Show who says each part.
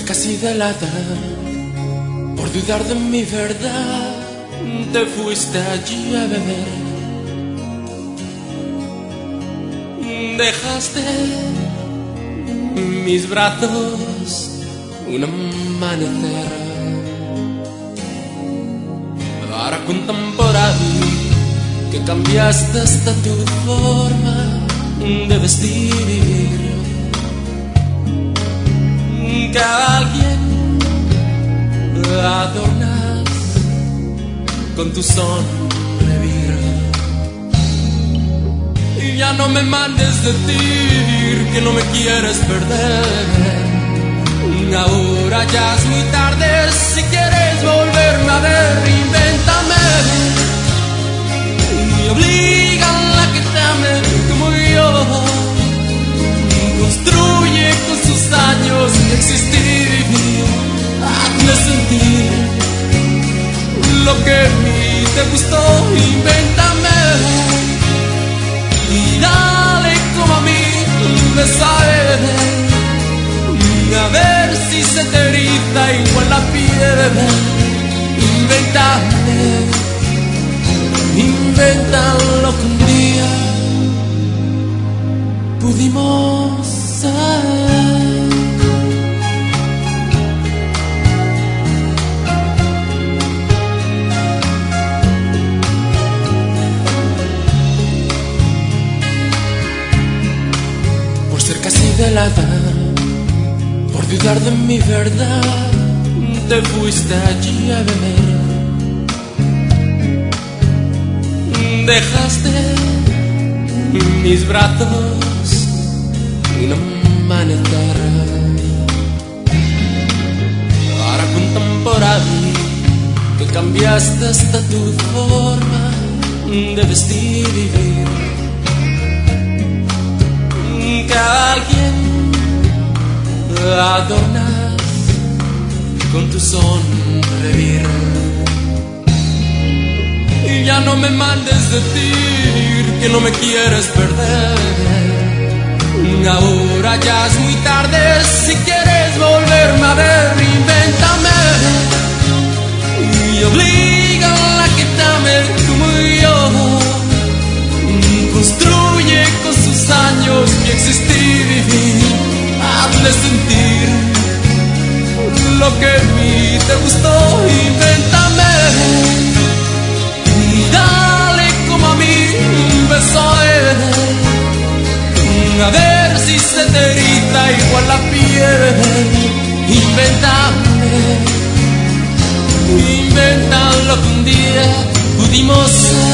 Speaker 1: cerca así de la edad, por dudar de mi verdad, te fuiste allí a beber. Dejaste mis brazos un amanecer para contemplar que cambiaste hasta tu forma de vestir, que a alguien adornas con tu sonreír. Y ya no me mandes decir que no me quieres perder. Ahora ya es muy tarde, si quieres volverme a ver, invéntame y oblígala a que te ame como yo. Construye con sus años de existir, hazme sentir lo que a mí te gustó, invéntame y dale como a mí, besaré. A ver si se te eriza igual la piel. Inventa lo que un día pudimos ser. Por ser casi de la edad, por dudar de mi verdad, te fuiste allí a beber. Dejaste mis brazos un amanecer para contemplar que cambiaste hasta tu forma de vestir y vivir, que a alguien adornas con tu sonreír. Y ya no me mandes decir que no me quieres perder. Ahora ya es muy tarde, si quieres volverme a ver, invéntame y oblígala a que te ame como yo. Construye con sus años mi existir y vivir, hazle sentir lo que a mí te gustó, invéntame y dale como a mí un beso a ver si se te eriza igual la piel. Inventa lo que un día pudimos ser.